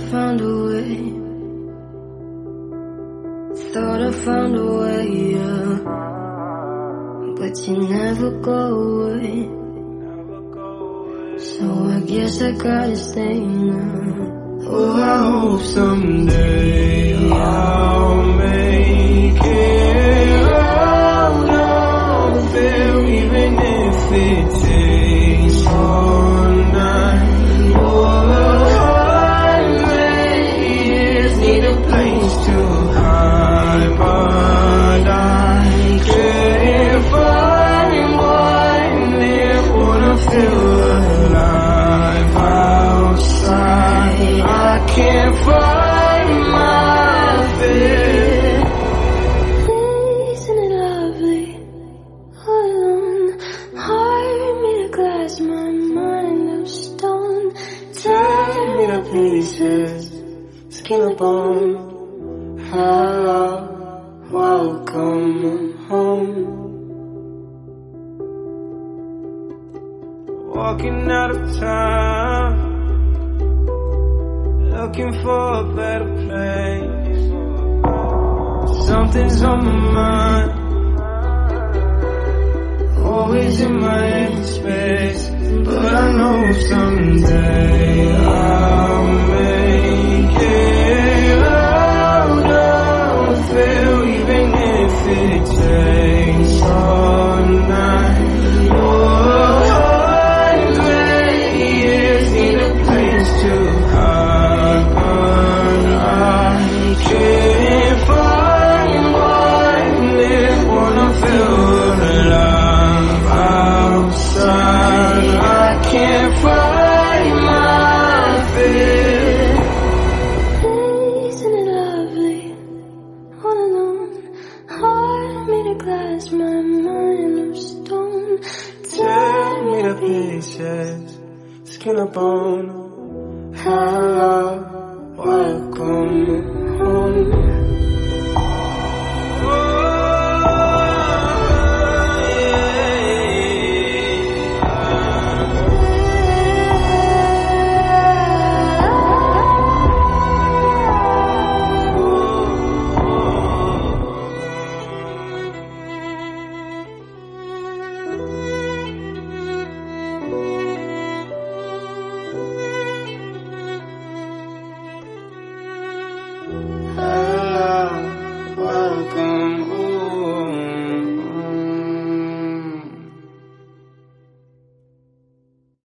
found a way. Thought I found a way, yeah. But you never go away. So I guess I gotta stay now. Oh, I hope someday I'll make it out of there, even if it takes all night. Oh, 100 years, need a place to hide, but I can't find one there. Wanna feel alive outside. I can't find my bed. Isn't it lovely? All alone, heart made of glass, my mind of stone. Tear me to pieces, skin and bone. Hello, welcome home. Walking out of town, looking for a better place. Something's on my mind, always in my headspace. But I know someday I'll make it out of there, even if it takes all night. Oh, 100 years, need a place to hide, but I can't find one there. Wanna feel alive outside. I can't find my bed. Isn't it lovely? All alone, heart made of glass, my mind of stone. Tear me to pieces, skin and bone. Hello, welcome home. I